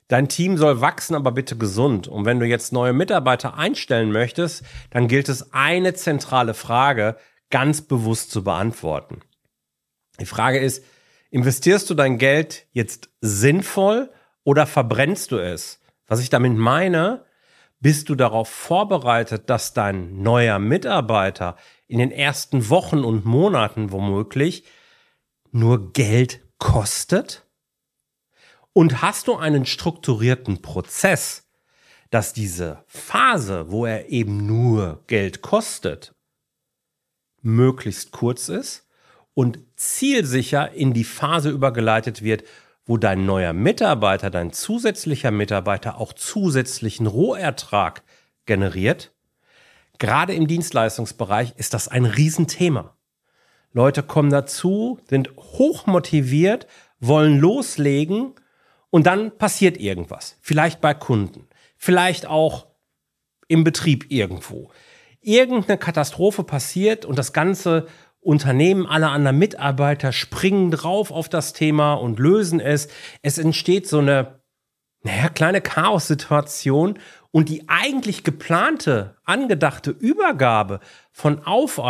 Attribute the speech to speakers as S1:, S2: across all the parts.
S1: Dein Team soll wachsen, aber bitte gesund. Und wenn du jetzt neue Mitarbeiter einstellen möchtest, dann gilt es, eine zentrale Frage ganz bewusst zu beantworten. Die Frage ist, investierst du dein Geld jetzt sinnvoll oder verbrennst du es? Was ich damit meine, bist du darauf vorbereitet, dass dein neuer Mitarbeiter in den ersten Wochen und Monaten womöglich nur Geld kostet? Und hast du einen strukturierten Prozess, dass diese Phase, wo er eben nur Geld kostet, möglichst kurz ist und zielsicher in die Phase übergeleitet wird, wo dein neuer Mitarbeiter, dein zusätzlicher Mitarbeiter auch zusätzlichen Rohertrag generiert? Gerade im Dienstleistungsbereich ist das ein Riesenthema. Leute kommen dazu, sind hochmotiviert, wollen loslegen und dann passiert irgendwas. Vielleicht bei Kunden, vielleicht auch im Betrieb irgendwo. Irgendeine Katastrophe passiert und das ganze Unternehmen, alle anderen Mitarbeiter springen drauf auf das Thema und lösen es. Es entsteht so eine kleine Chaos-Situation und die eigentlich geplante, angedachte Übergabe von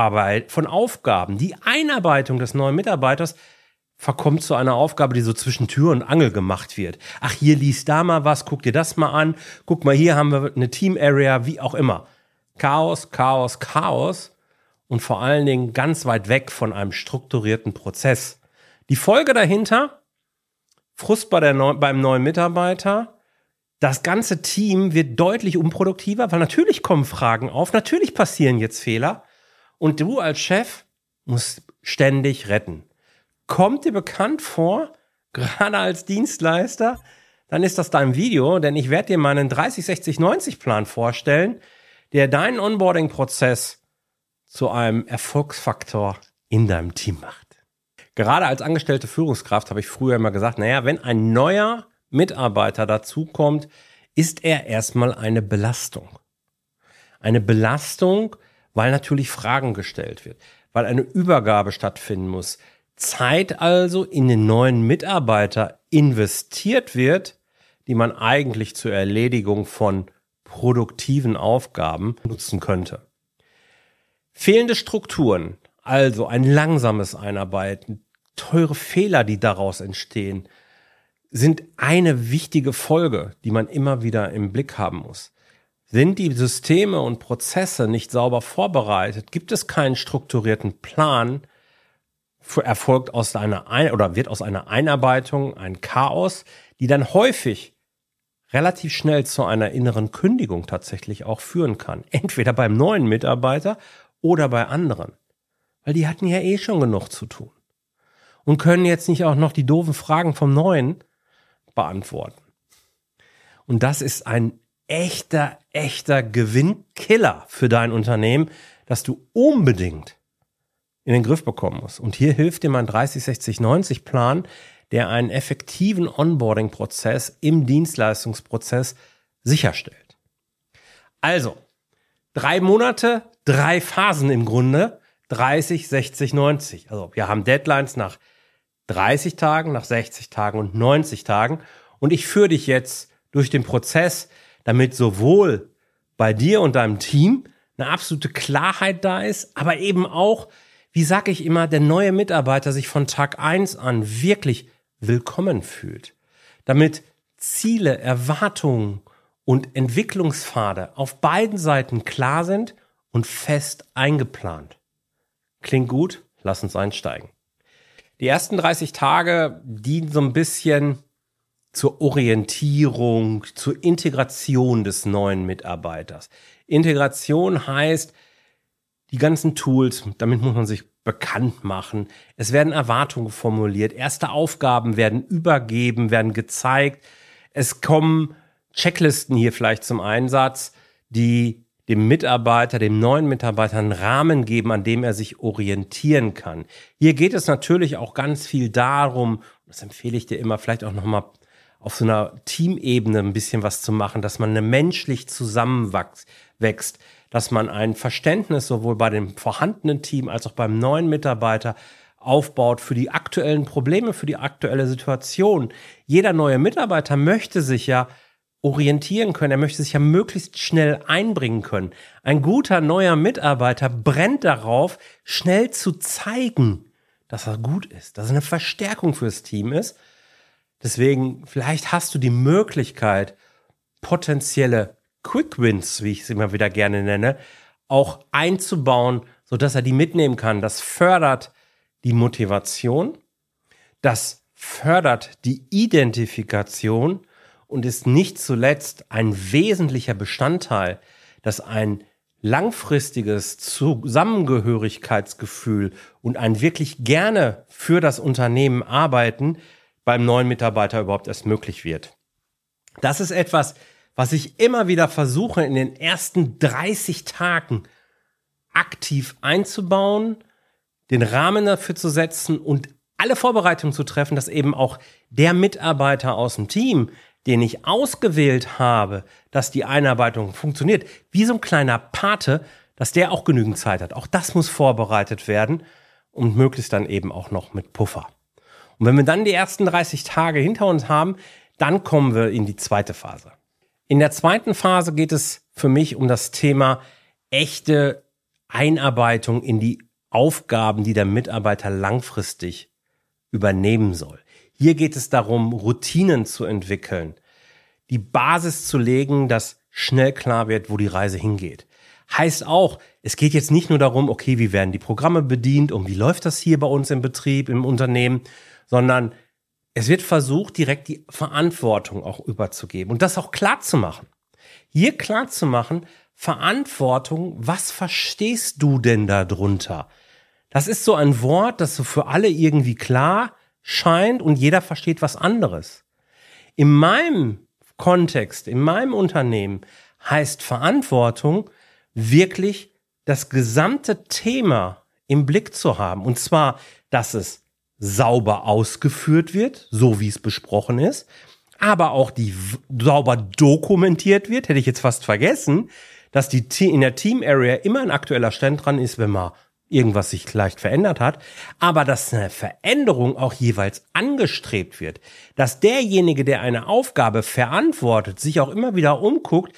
S1: Aufgaben, die Einarbeitung des neuen Mitarbeiters verkommt zu einer Aufgabe, die so zwischen Tür und Angel gemacht wird. Ach, hier lies da mal was, guck dir das mal an. Guck mal, hier haben wir eine Team-Area, wie auch immer. Chaos, Chaos, Chaos und vor allen Dingen ganz weit weg von einem strukturierten Prozess. Die Folge dahinter, Frust beim neuen Mitarbeiter. Das ganze Team wird deutlich unproduktiver, weil natürlich kommen Fragen auf, natürlich passieren jetzt Fehler und du als Chef musst ständig retten. Kommt dir bekannt vor, gerade als Dienstleister, dann ist das dein Video, denn ich werde dir meinen 30-60-90-Plan vorstellen, der deinen Onboarding-Prozess zu einem Erfolgsfaktor in deinem Team macht. Gerade als angestellte Führungskraft habe ich früher immer gesagt, wenn ein neuer Mitarbeiter dazukommt, ist er erstmal eine Belastung. Eine Belastung, weil natürlich Fragen gestellt wird, weil eine Übergabe stattfinden muss. Zeit also in den neuen Mitarbeiter investiert wird, die man eigentlich zur Erledigung von produktiven Aufgaben nutzen könnte. Fehlende Strukturen, also ein langsames Einarbeiten, teure Fehler, die daraus entstehen, sind eine wichtige Folge, die man immer wieder im Blick haben muss. Sind die Systeme und Prozesse nicht sauber vorbereitet, gibt es keinen strukturierten Plan, wird aus einer Einarbeitung ein Chaos, die dann häufig relativ schnell zu einer inneren Kündigung tatsächlich auch führen kann. Entweder beim neuen Mitarbeiter oder bei anderen. Weil die hatten ja eh schon genug zu tun. Und können jetzt nicht auch noch die doofen Fragen vom Neuen beantworten. Und das ist ein echter Gewinnkiller für dein Unternehmen, dass du unbedingt in den Griff bekommen musst. Und hier hilft dir mein 30-60-90-Plan, der einen effektiven Onboarding-Prozess im Dienstleistungsprozess sicherstellt. Also, 3 Monate, 3 Phasen im Grunde, 30, 60, 90. Also wir haben Deadlines nach 30 Tagen, nach 60 Tagen und 90 Tagen. Und ich führe dich jetzt durch den Prozess, damit sowohl bei dir und deinem Team eine absolute Klarheit da ist, aber eben auch, wie sage ich immer, der neue Mitarbeiter sich von Tag 1 an wirklich willkommen fühlt. Damit Ziele, Erwartungen und Entwicklungspfade auf beiden Seiten klar sind und fest eingeplant. Klingt gut? Lass uns einsteigen. Die ersten 30 Tage dienen so ein bisschen zur Orientierung, zur Integration des neuen Mitarbeiters. Integration heißt, die ganzen Tools, damit muss man sich bekannt machen. Es werden Erwartungen formuliert, erste Aufgaben werden übergeben, werden gezeigt. Es kommen Checklisten hier vielleicht zum Einsatz, die dem Mitarbeiter, dem neuen Mitarbeiter einen Rahmen geben, an dem er sich orientieren kann. Hier geht es natürlich auch ganz viel darum, das empfehle ich dir immer, vielleicht auch nochmal auf so einer Teamebene ein bisschen was zu machen, dass man menschlich zusammenwächst, dass man ein Verständnis sowohl bei dem vorhandenen Team als auch beim neuen Mitarbeiter aufbaut für die aktuellen Probleme, für die aktuelle Situation. Jeder neue Mitarbeiter möchte sich ja orientieren können, er möchte sich ja möglichst schnell einbringen können. Ein guter neuer Mitarbeiter brennt darauf, schnell zu zeigen, dass er gut ist, dass er eine Verstärkung fürs Team ist. Deswegen, vielleicht hast du die Möglichkeit, potenzielle Quick Wins, wie ich es immer wieder gerne nenne, auch einzubauen, sodass er die mitnehmen kann. Das fördert die Motivation, das fördert die Identifikation und ist nicht zuletzt ein wesentlicher Bestandteil, dass ein langfristiges Zusammengehörigkeitsgefühl und ein wirklich gerne für das Unternehmen arbeiten beim neuen Mitarbeiter überhaupt erst möglich wird. Das ist etwas, was ich immer wieder versuche, in den ersten 30 Tagen aktiv einzubauen, den Rahmen dafür zu setzen und alle Vorbereitungen zu treffen, dass eben auch der Mitarbeiter aus dem Team, den ich ausgewählt habe, dass die Einarbeitung funktioniert, wie so ein kleiner Pate, dass der auch genügend Zeit hat. Auch das muss vorbereitet werden und möglichst dann eben auch noch mit Puffer. Und wenn wir dann die ersten 30 Tage hinter uns haben, dann kommen wir in die zweite Phase. In der zweiten Phase geht es für mich um das Thema echte Einarbeitung in die Aufgaben, die der Mitarbeiter langfristig übernehmen soll. Hier geht es darum, Routinen zu entwickeln, die Basis zu legen, dass schnell klar wird, wo die Reise hingeht. Heißt auch, es geht jetzt nicht nur darum, okay, wie werden die Programme bedient und wie läuft das hier bei uns im Betrieb, im Unternehmen, sondern es wird versucht, direkt die Verantwortung auch überzugeben und das auch klar zu machen. Hier klar zu machen, Verantwortung, was verstehst du denn darunter? Das ist so ein Wort, das so für alle irgendwie klar scheint und jeder versteht was anderes. In meinem Kontext, in meinem Unternehmen heißt Verantwortung wirklich das gesamte Thema im Blick zu haben. Und zwar, dass es sauber ausgeführt wird, so wie es besprochen ist, aber auch sauber dokumentiert wird, hätte ich jetzt fast vergessen, dass in der Team-Area immer ein aktueller Stand dran ist, wenn mal irgendwas sich leicht verändert hat, aber dass eine Veränderung auch jeweils angestrebt wird, dass derjenige, der eine Aufgabe verantwortet, sich auch immer wieder umguckt,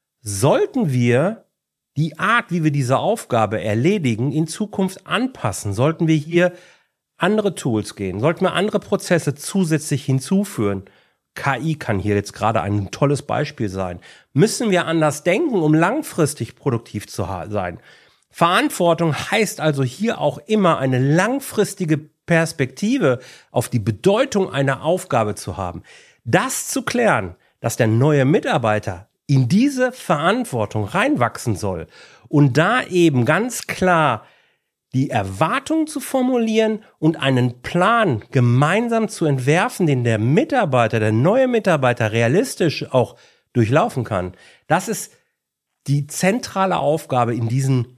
S1: sollten wir die Art, wie wir diese Aufgabe erledigen, in Zukunft anpassen, sollten wir hier andere Tools gehen, sollten wir andere Prozesse zusätzlich hinzuführen. KI kann hier jetzt gerade ein tolles Beispiel sein. Müssen wir anders denken, um langfristig produktiv zu sein? Verantwortung heißt also hier auch immer eine langfristige Perspektive auf die Bedeutung einer Aufgabe zu haben. Das zu klären, dass der neue Mitarbeiter in diese Verantwortung reinwachsen soll und da eben ganz klar die Erwartungen zu formulieren und einen Plan gemeinsam zu entwerfen, den der Mitarbeiter, der neue Mitarbeiter realistisch auch durchlaufen kann. Das ist die zentrale Aufgabe in diesen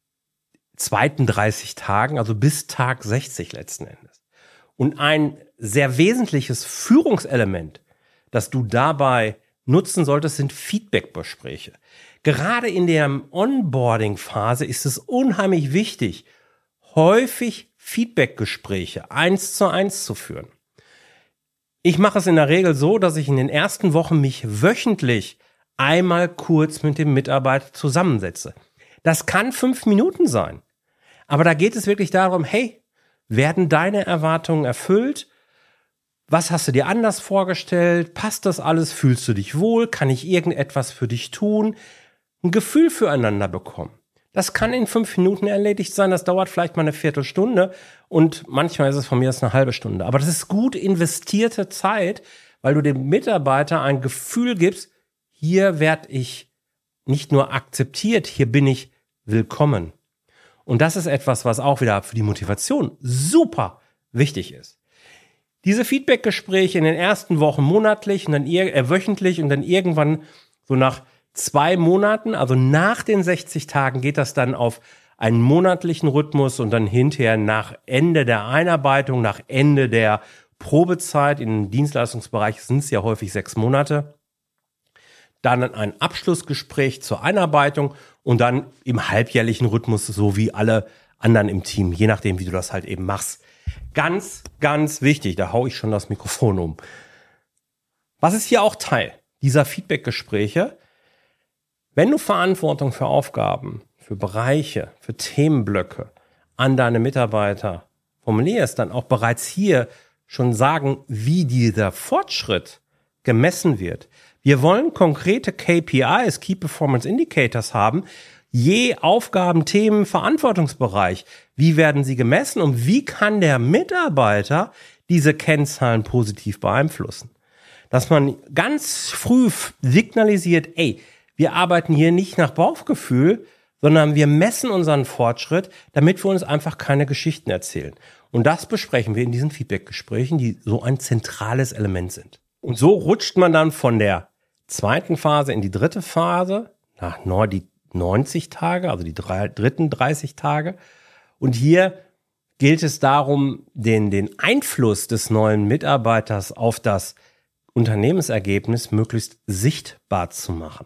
S1: zweiten 30 Tagen, also bis Tag 60 letzten Endes. Und ein sehr wesentliches Führungselement, das du dabei nutzen solltest, sind Feedbackgespräche. Gerade in der Onboarding-Phase ist es unheimlich wichtig, häufig Feedbackgespräche 1:1 zu führen. Ich mache es in der Regel so, dass ich in den ersten Wochen mich wöchentlich einmal kurz mit dem Mitarbeiter zusammensetze. Das kann 5 Minuten sein. Aber da geht es wirklich darum, hey, werden deine Erwartungen erfüllt? Was hast du dir anders vorgestellt? Passt das alles? Fühlst du dich wohl? Kann ich irgendetwas für dich tun? Ein Gefühl füreinander bekommen. Das kann in 5 Minuten erledigt sein. Das dauert vielleicht mal eine Viertelstunde und manchmal ist es von mir aus eine halbe Stunde. Aber das ist gut investierte Zeit, weil du dem Mitarbeiter ein Gefühl gibst, hier werde ich nicht nur akzeptiert, hier bin ich willkommen. Und das ist etwas, was auch wieder für die Motivation super wichtig ist. Diese Feedbackgespräche in den ersten Wochen monatlich und dann wöchentlich und dann irgendwann so nach 2 Monaten, also nach den 60 Tagen geht das dann auf einen monatlichen Rhythmus und dann hinterher nach Ende der Einarbeitung, nach Ende der Probezeit, im Dienstleistungsbereich sind es ja häufig 6 Monate, dann ein Abschlussgespräch zur Einarbeitung und dann im halbjährlichen Rhythmus, so wie alle anderen im Team, je nachdem, wie du das halt eben machst. Ganz, ganz wichtig, da hau ich schon das Mikrofon um. Was ist hier auch Teil dieser Feedback-Gespräche? Wenn du Verantwortung für Aufgaben, für Bereiche, für Themenblöcke an deine Mitarbeiter formulierst, dann auch bereits hier schon sagen, wie dieser Fortschritt gemessen wird. Wir wollen konkrete KPIs, Key Performance Indicators haben, je Aufgaben, Themen, Verantwortungsbereich. Wie werden sie gemessen und wie kann der Mitarbeiter diese Kennzahlen positiv beeinflussen? Dass man ganz früh signalisiert, ey, wir arbeiten hier nicht nach Bauchgefühl, sondern wir messen unseren Fortschritt, damit wir uns einfach keine Geschichten erzählen. Und das besprechen wir in diesen Feedback-Gesprächen, die so ein zentrales Element sind. Und so rutscht man dann von der zweiten Phase in die dritte Phase, nach die 90 Tage, also die dritten 30 Tage. Und hier gilt es darum, den Einfluss des neuen Mitarbeiters auf das Unternehmensergebnis möglichst sichtbar zu machen.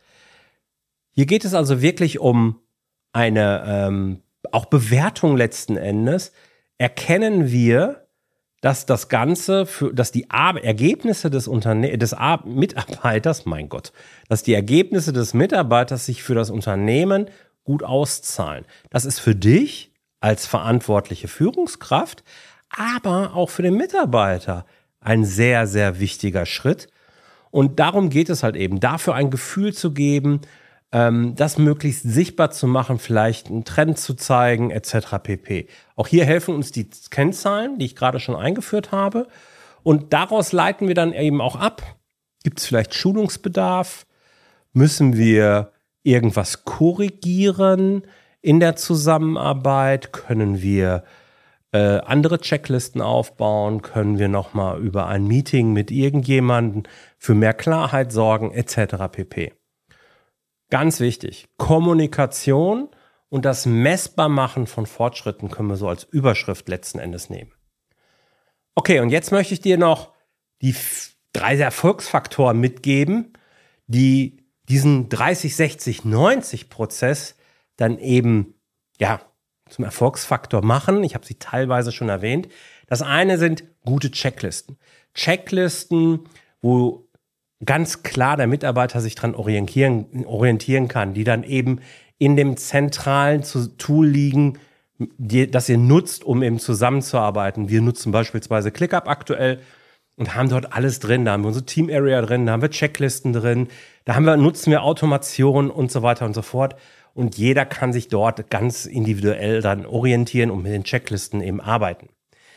S1: Hier geht es also wirklich um eine auch Bewertung letzten Endes. Erkennen wir, dass das Ganze, dass die Ergebnisse des Mitarbeiters, mein Gott, dass die Ergebnisse des Mitarbeiters sich für das Unternehmen gut auszahlen. Das ist für dich als verantwortliche Führungskraft, aber auch für den Mitarbeiter ein sehr, sehr wichtiger Schritt. Und darum geht es halt eben, dafür ein Gefühl zu geben, das möglichst sichtbar zu machen, vielleicht einen Trend zu zeigen, etc. pp. Auch hier helfen uns die Kennzahlen, die ich gerade schon eingeführt habe. Und daraus leiten wir dann eben auch ab. Gibt es vielleicht Schulungsbedarf? Müssen wir irgendwas korrigieren in der Zusammenarbeit? Können wir andere Checklisten aufbauen? Können wir nochmal über ein Meeting mit irgendjemandem für mehr Klarheit sorgen, etc. pp. Ganz wichtig, Kommunikation und das Messbarmachen von Fortschritten können wir so als Überschrift letzten Endes nehmen. Okay, und jetzt möchte ich dir noch die 3 Erfolgsfaktoren mitgeben, die diesen 30-60-90-Prozess dann eben zum Erfolgsfaktor machen. Ich habe sie teilweise schon erwähnt. Das eine sind gute Checklisten. Checklisten, wo ganz klar der Mitarbeiter sich dran orientieren kann, die dann eben in dem zentralen Tool liegen, das ihr nutzt, um eben zusammenzuarbeiten. Wir nutzen beispielsweise ClickUp aktuell und haben dort alles drin. Da haben wir unsere Team Area drin, da haben wir Checklisten drin, nutzen wir Automation und so weiter und so fort. Und jeder kann sich dort ganz individuell dann orientieren und mit den Checklisten eben arbeiten.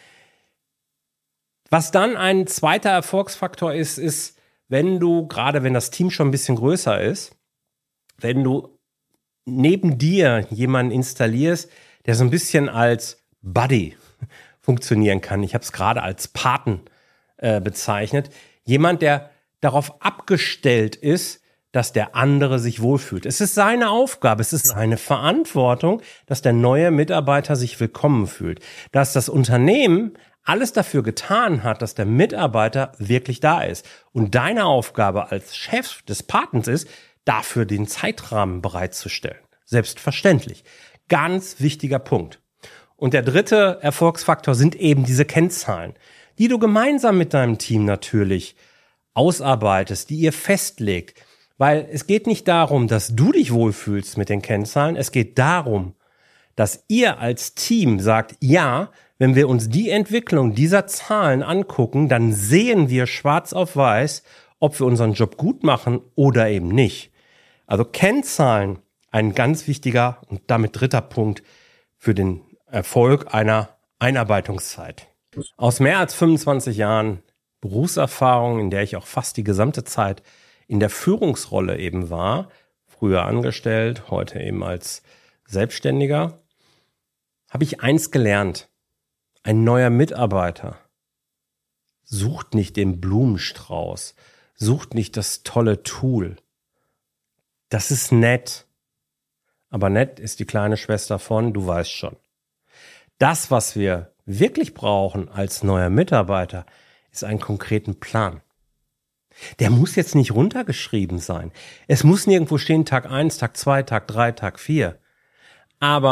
S1: Was dann ein zweiter Erfolgsfaktor ist, wenn das Team schon ein bisschen größer ist, wenn du neben dir jemanden installierst, der so ein bisschen als Buddy funktionieren kann. Ich habe es gerade als Paten bezeichnet. Jemand, der darauf abgestellt ist, dass der andere sich wohlfühlt. Es ist seine Aufgabe, es ist seine Verantwortung, dass der neue Mitarbeiter sich willkommen fühlt. Dass das Unternehmen alles dafür getan hat, dass der Mitarbeiter wirklich da ist. Und deine Aufgabe als Chef des Patens ist, dafür den Zeitrahmen bereitzustellen. Selbstverständlich. Ganz wichtiger Punkt. Und der dritte Erfolgsfaktor sind eben diese Kennzahlen, die du gemeinsam mit deinem Team natürlich ausarbeitest, die ihr festlegt. Weil es geht nicht darum, dass du dich wohlfühlst mit den Kennzahlen. Es geht darum, dass ihr als Team sagt, ja, wenn wir uns die Entwicklung dieser Zahlen angucken, dann sehen wir schwarz auf weiß, ob wir unseren Job gut machen oder eben nicht. Also Kennzahlen, ein ganz wichtiger und damit dritter Punkt für den Erfolg einer Einarbeitungszeit. Aus mehr als 25 Jahren Berufserfahrung, in der ich auch fast die gesamte Zeit in der Führungsrolle eben war, früher angestellt, heute eben als Selbstständiger, habe ich eins gelernt. Ein neuer Mitarbeiter sucht nicht den Blumenstrauß, sucht nicht das tolle Tool. Das ist nett. Aber nett ist die kleine Schwester von, du weißt schon. Das, was wir wirklich brauchen als neuer Mitarbeiter, ist einen konkreten Plan. Der muss jetzt nicht runtergeschrieben sein. Es muss nirgendwo stehen Tag 1, Tag 2, Tag 3, Tag 4. Aber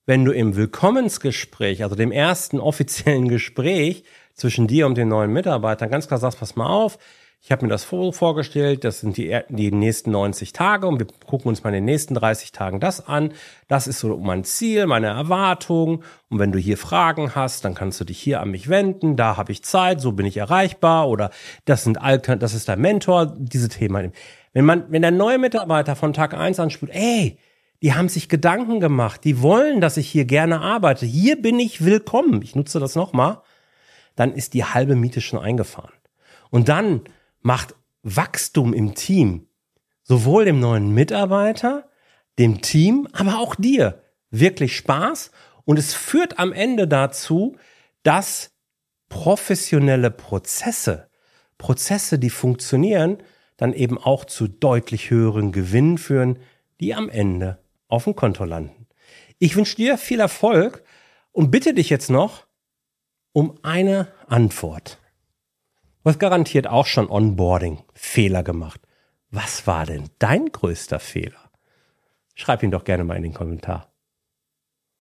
S1: wenn du im Willkommensgespräch, also dem ersten offiziellen Gespräch zwischen dir und den neuen Mitarbeitern ganz klar sagst, pass mal auf, ich habe mir das vorgestellt, das sind die nächsten 90 Tage und wir gucken uns mal in den nächsten 30 Tagen das an. Das ist so mein Ziel, meine Erwartung. Und wenn du hier Fragen hast, dann kannst du dich hier an mich wenden. Da habe ich Zeit, so bin ich erreichbar oder das ist dein Mentor, diese Themen. Wenn der neue Mitarbeiter von Tag 1 anspürt, ey, die haben sich Gedanken gemacht, die wollen, dass ich hier gerne arbeite, hier bin ich willkommen, ich nutze das nochmal, dann ist die halbe Miete schon eingefahren. Und dann macht Wachstum im Team, sowohl dem neuen Mitarbeiter, dem Team, aber auch dir wirklich Spaß. Und es führt am Ende dazu, dass professionelle Prozesse, die funktionieren, dann eben auch zu deutlich höheren Gewinnen führen, die am Ende auf dem Konto landen. Ich wünsche dir viel Erfolg und bitte dich jetzt noch um eine Antwort. Du hast garantiert auch schon Onboarding-Fehler gemacht. Was war denn dein größter Fehler? Schreib ihn doch gerne mal in den Kommentar.